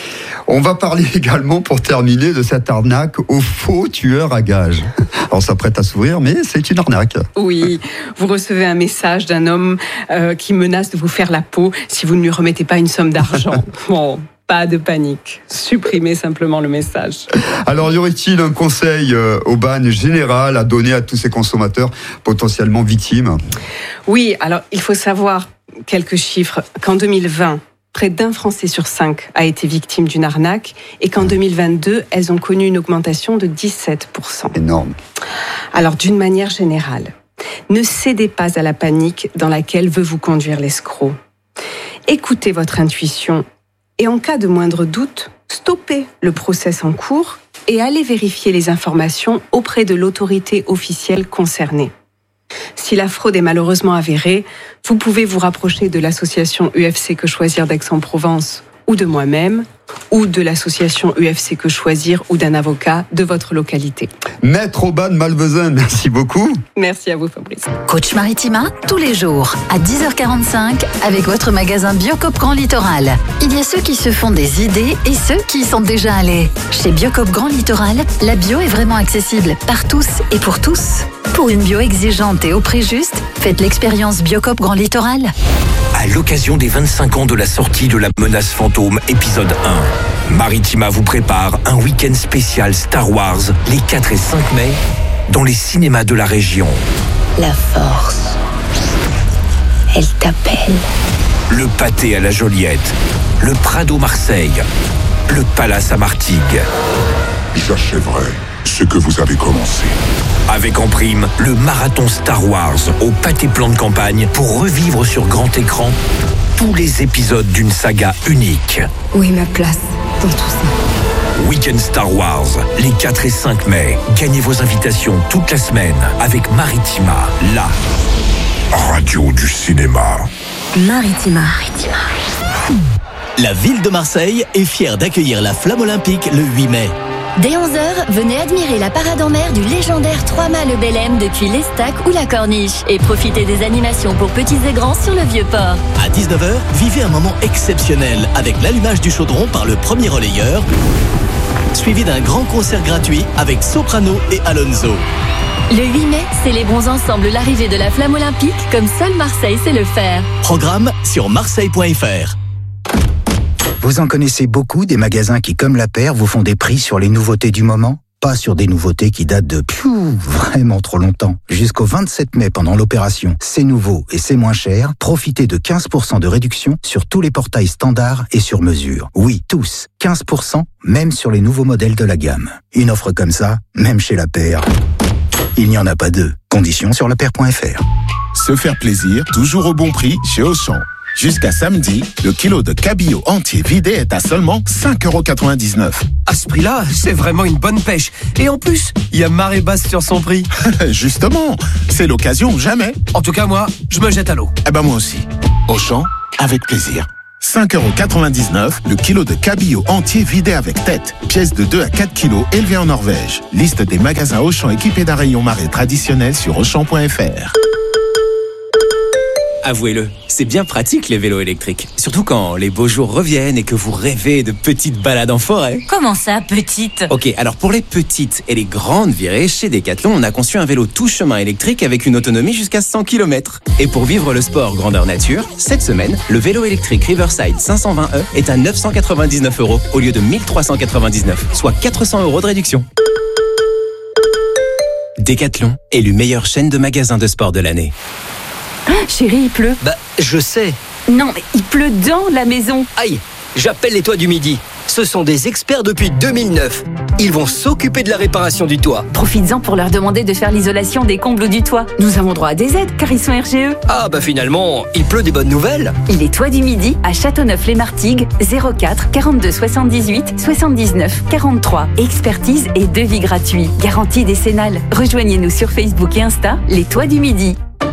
On va parler également, pour terminer, de cette arnaque aux faux tueurs à gages. Alors ça prête à s'ouvrir, mais c'est une arnaque. Oui, vous recevez un message d'un homme qui menace de vous faire la peau si vous ne lui remettez pas une somme d'argent. Bon, pas de panique, supprimez simplement le message. Alors y aurait-il un conseil au BAN général à donner à tous ces consommateurs potentiellement victimes ? Oui, alors il faut savoir quelques chiffres. Qu'en 2020, près d'un Français sur 5 a été victime d'une arnaque et qu'en 2022, elles ont connu une augmentation de 17%. Énorme. Alors, d'une manière générale, ne cédez pas à la panique dans laquelle veut vous conduire l'escroc. Écoutez votre intuition et en cas de moindre doute, stoppez le process en cours et allez vérifier les informations auprès de l'autorité officielle concernée. Si la fraude est malheureusement avérée, vous pouvez vous rapprocher de l'association UFC Que Choisir d'Aix-en-Provence ou de moi-même, ou de l'association UFC Que Choisir ou d'un avocat de votre localité. Maître Aubin de Malvezin, merci beaucoup. Merci à vous Fabrice. Coach Maritima, tous les jours à 10h45 avec votre magasin Biocop Grand Littoral. Il y a ceux qui se font des idées et ceux qui y sont déjà allés. Chez Biocop Grand Littoral, la bio est vraiment accessible par tous et pour tous. Pour une bio exigeante et au prix juste, faites l'expérience Biocop Grand Littoral. À l'occasion des 25 ans de la sortie de La Menace Fantôme, épisode 1, Maritima vous prépare un week-end spécial Star Wars les 4 et 5 mai dans les cinémas de la région. La force, elle t'appelle. Le Pâté à la Joliette, le Prado Marseille, le Palace à Martigues. J'achèverai ce que vous avez commencé. Avec en prime le marathon Star Wars au Pâté Plan de Campagne pour revivre sur grand écran tous les épisodes d'une saga unique. Où est ma place dans tout ça? Week-end Star Wars, les 4 et 5 mai. Gagnez vos invitations toute la semaine avec Maritima, la radio du cinéma. Maritima. La ville de Marseille est fière d'accueillir la Flamme Olympique le 8 mai. Dès 11h, venez admirer la parade en mer du légendaire 3-mâts le Belém depuis l'Estac ou la Corniche et profitez des animations pour petits et grands sur le Vieux-Port. À 19h, vivez un moment exceptionnel avec l'allumage du chaudron par le premier relayeur, suivi d'un grand concert gratuit avec Soprano et Alonso. Le 8 mai, célébrons ensemble l'arrivée de la Flamme Olympique comme seule Marseille sait le faire. Programme sur marseille.fr. Vous en connaissez beaucoup des magasins qui, comme La Paire, vous font des prix sur les nouveautés du moment? Pas sur des nouveautés qui datent de vraiment trop longtemps. Jusqu'au 27 mai, pendant l'opération C'est nouveau et c'est moins cher, profitez de 15% de réduction sur tous les portails standards et sur mesure. Oui, tous. 15%, même sur les nouveaux modèles de la gamme. Une offre comme ça, même chez La Paire, il n'y en a pas deux. Conditions sur lapaire.fr. Se faire plaisir, toujours au bon prix chez Auchan. Jusqu'à samedi, le kilo de cabillaud entier vidé est à seulement 5,99 €. À ce prix-là, c'est vraiment une bonne pêche. Et en plus, il y a marée basse sur son prix. Justement, c'est l'occasion ou jamais. En tout cas, moi, je me jette à l'eau. Eh ben moi aussi. Auchan, avec plaisir. 5,99 € le kilo de cabillaud entier vidé avec tête. Pièce de 2 à 4 kilos élevée en Norvège. Liste des magasins Auchan équipés d'un rayon marée traditionnel sur Auchan.fr. Avouez-le, c'est bien pratique les vélos électriques. Surtout quand les beaux jours reviennent et que vous rêvez de petites balades en forêt. Comment ça, petite? Ok, alors pour les petites et les grandes virées, chez Decathlon, on a conçu un vélo tout chemin électrique avec une autonomie jusqu'à 100 km. Et pour vivre le sport grandeur nature, cette semaine, le vélo électrique Riverside 520e est à 999 € au lieu de 1399, soit 400 € de réduction. Decathlon, élu meilleure chaîne de magasins de sport de l'année. Chérie, il pleut. Bah, je sais. Non, mais il pleut dans la maison. Aïe, j'appelle les toits du Midi. Ce sont des experts depuis 2009. Ils vont s'occuper de la réparation du toit. Profites-en pour leur demander de faire l'isolation des combles du toit. Nous avons droit à des aides car ils sont RGE. Ah bah finalement, il pleut des bonnes nouvelles. Les toits du Midi à Châteauneuf-les-Martigues, 04 42 78 79 43. Expertise et devis gratuits. Garantie décennale. Rejoignez-nous sur Facebook et Insta, les toits du Midi. Au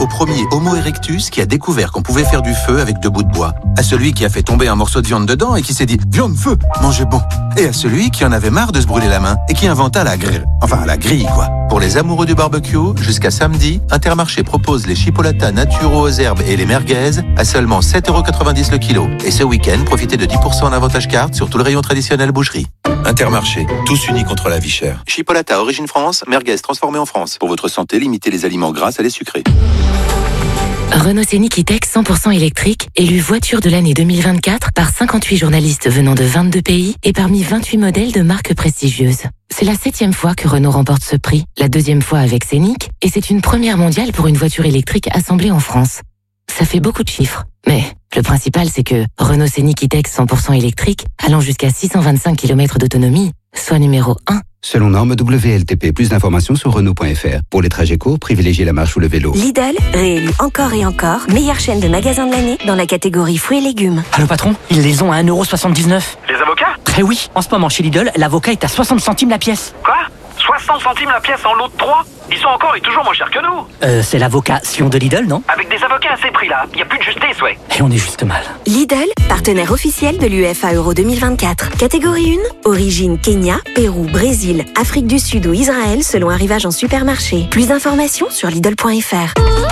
au premier Homo erectus qui a découvert qu'on pouvait faire du feu avec 2 bouts de bois. À celui qui a fait tomber un morceau de viande dedans et qui s'est dit « Viande, feu, mangez bon ». Et à celui qui en avait marre de se brûler la main et qui inventa la grille. Enfin, la grille, quoi. Pour les amoureux du barbecue, jusqu'à samedi, Intermarché propose les chipolatas naturaux aux herbes et les merguez à seulement 7,90 € le kilo. Et ce week-end, profitez de 10% en avantage carte sur tout le rayon traditionnel boucherie. Intermarché, tous unis contre la vie chère. Chipolata origine France, merguez transformée en France. Pour votre santé, limitez les aliments gras à les sucrés. Renault Scénic E-Tech 100% électrique, élu voiture de l'année 2024 par 58 journalistes venant de 22 pays et parmi 28 modèles de marques prestigieuses. C'est la 7e fois que Renault remporte ce prix, la 2e fois avec Scénic, et c'est une première mondiale pour une voiture électrique assemblée en France. Ça fait beaucoup de chiffres, mais le principal c'est que Renault Scénic E-Tech 100% électrique, allant jusqu'à 625 km d'autonomie, soit numéro 1. Selon norme WLTP, plus d'informations sur Renault.fr. Pour les trajets courts, privilégiez la marche ou le vélo. Lidl, réélu encore et encore, meilleure chaîne de magasins de l'année dans la catégorie fruits et légumes. Allô patron, ils les ont à 1,79 €. Les avocats ? Eh oui, en ce moment chez Lidl, l'avocat est à 60 centimes la pièce. Quoi ? 60 centimes la pièce en lot de 3 ? Ils sont encore et toujours moins chers que nous. C'est l'avocat Sion de Lidl, non ? Avec des avocats à ces prix-là, il n'y a plus de justice, ouais. Et on est juste mal. Lidl, partenaire officiel de l'UEFA Euro 2024. Catégorie 1, origine Kenya, Pérou, Brésil, Afrique du Sud ou Israël selon arrivage en supermarché. Plus d'informations sur Lidl.fr.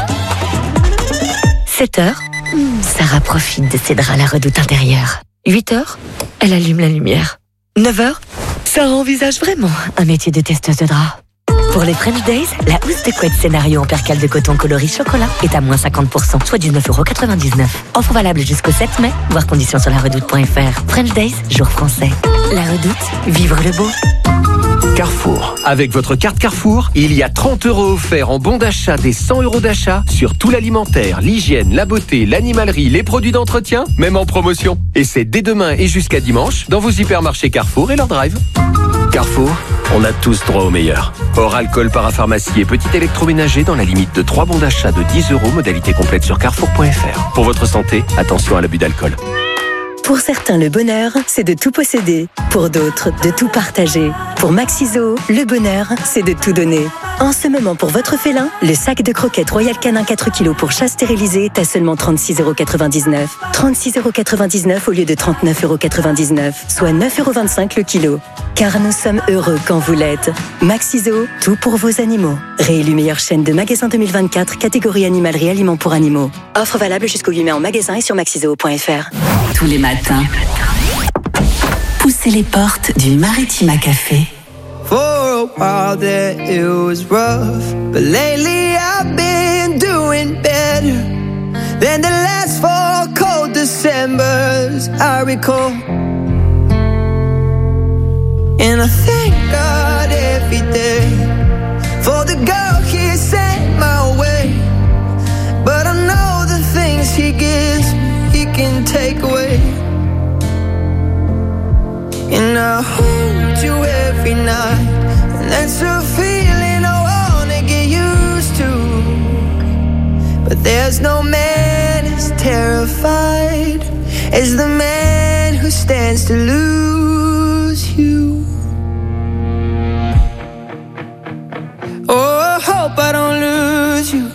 7h, Sarah profite de ses draps à la redoute intérieure. 8h, elle allume la lumière. 9h, Sarah envisage vraiment un métier de testeuse de draps. Pour les French Days, la housse de couette scénario en percale de coton coloris chocolat est à moins 50%, soit 19,99 €. Offre valable jusqu'au 7 mai, voir conditions sur laredoute.fr. French Days, jour français. La Redoute, vivre le beau. Carrefour. Avec votre carte Carrefour, il y a 30 € offerts en bon d'achat des 100 € d'achat sur tout l'alimentaire, l'hygiène, la beauté, l'animalerie, les produits d'entretien, même en promotion. Et c'est dès demain et jusqu'à dimanche dans vos hypermarchés Carrefour et leur drive. Carrefour, on a tous droit au meilleur. Hors alcool, parapharmacie et petit électroménager dans la limite de 3 bons d'achat de 10 €, modalité complète sur carrefour.fr. Pour votre santé, attention à l'abus d'alcool. Pour certains, le bonheur, c'est de tout posséder. Pour d'autres, de tout partager. Pour Maxiso, le bonheur, c'est de tout donner. En ce moment, pour votre félin, le sac de croquettes Royal Canin 4 kg pour chat stérilisé est à seulement 36,99 €. 36,99 € au lieu de 39,99 €, soit 9,25 € le kilo. Car nous sommes heureux quand vous l'êtes. Maxiso, tout pour vos animaux. Réélu meilleure chaîne de magasins 2024, catégorie animalerie aliments pour animaux. Offre valable jusqu'au 8 mai en magasin et sur maxiso.fr. Tous les matins, poussez les portes du Maritima Café. For a while there it was rough, but lately I've been doing better than the last 4 cold Decembers I recall. And I thank God every day for the girl He sent my way. But I know the things He gives me, He can take away. And I hold you every night, and that's a feeling I wanna get used to. But there's no man as terrified as the man who stands to lose you. Oh, I hope I don't lose you.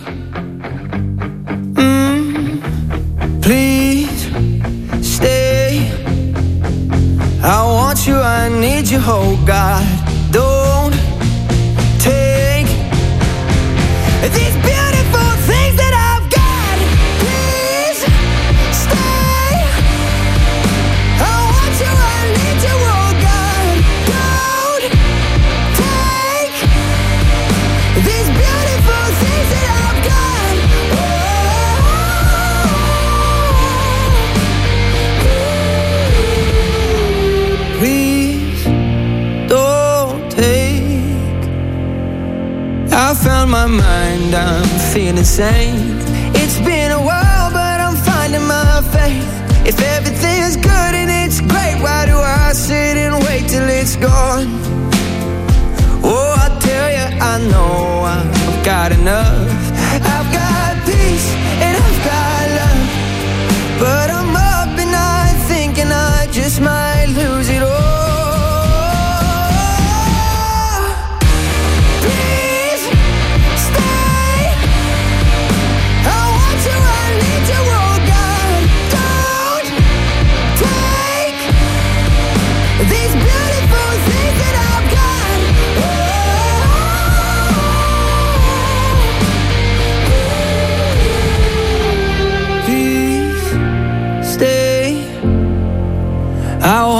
Please stay. I want you, I need you, oh God. Don't take these beautiful things that I've got. Please stay. I want you, I need you, oh God. Don't take these beautiful things that I've got. Please don't take. I found my mind, I'm feeling sane. It's been a while, but I'm finding my faith. If everything's good and it's great, why do I sit and wait till it's gone? Oh, I tell you, I know I've got enough. I've got peace and I've got love, but I'm up and I thinking I just might lose it all. Please stay.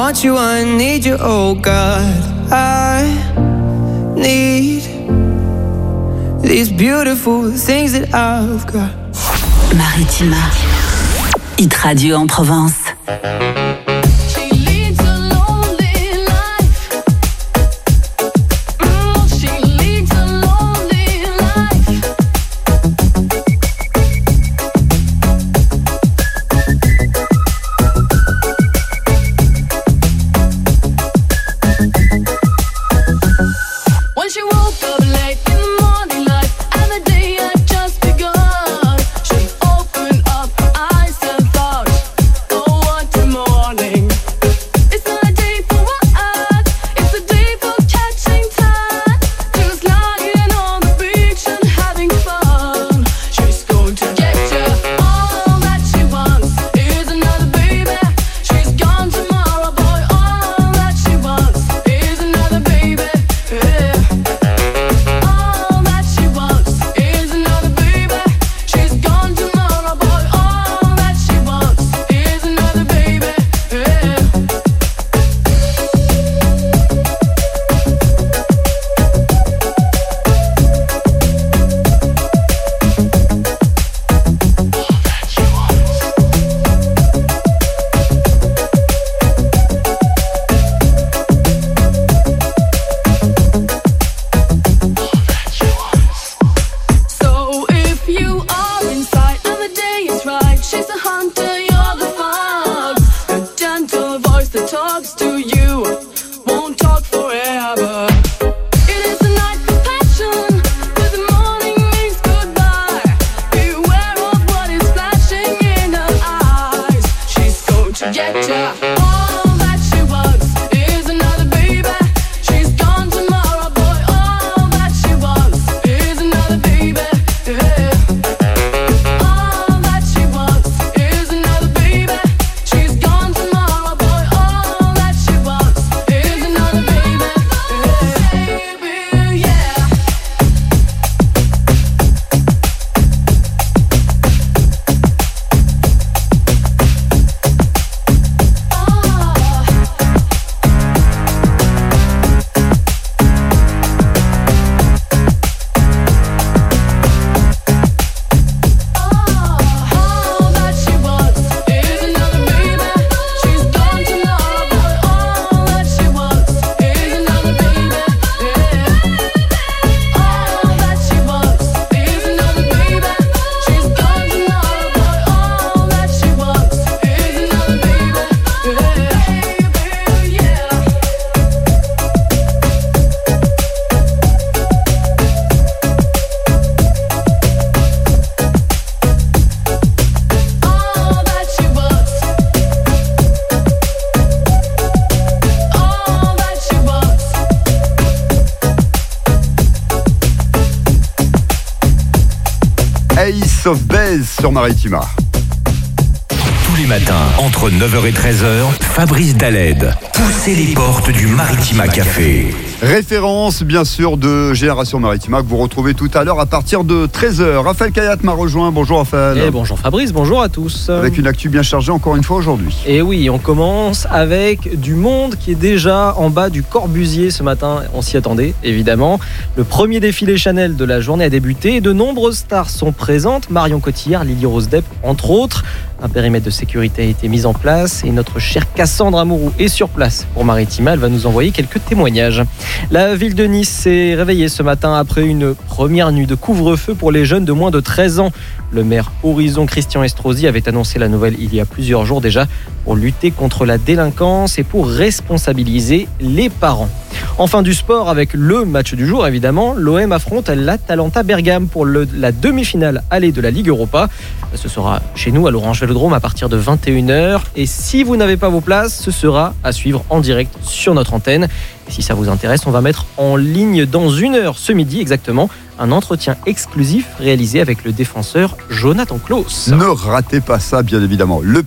want you, I need you, oh God. I need these beautiful things that I've got. Maritima, Hit Radio en Provence. Ace of Base sur Maritima. Tous les matins, entre 9h et 13h, Fabrice Daled. Poussez les portes du Maritima Café. Référence, bien sûr, de Génération Maritima que vous retrouvez tout à l'heure à partir de 13h. Raphaël Kayat m'a rejoint. Bonjour Raphaël. Et bonjour Fabrice, bonjour à tous. Avec une actu bien chargée encore une fois aujourd'hui. Et oui, on commence avec du monde qui est déjà en bas du Corbusier ce matin. On s'y attendait, évidemment. Le premier défilé Chanel de la journée a débuté et de nombreuses stars sont présentes. Marion Cotillard, Lily Rose Depp, entre autres. Un périmètre de sécurité a été mis en place et notre chère Cassandre Amouroux est sur place pour Maritima. Elle va nous envoyer quelques témoignages. La ville de Nice s'est réveillée ce matin après une première nuit de couvre-feu pour les jeunes de moins de 13 ans. Le maire Horizon Christian Estrosi avait annoncé la nouvelle il y a plusieurs jours déjà pour lutter contre la délinquance et pour responsabiliser les parents. Enfin du sport avec le match du jour évidemment, l'OM affronte l'Atalanta Bergame pour la demi-finale allée de la Ligue Europa. Ce sera chez nous à l'Orange Vélodrome à partir de 21h et si vous n'avez pas vos places, ce sera à suivre en direct sur notre antenne. Et si ça vous intéresse, on va mettre en ligne dans 1 heure ce midi exactement un entretien exclusif réalisé avec le défenseur Jonathan Klaus. Ne ratez pas ça bien évidemment. Le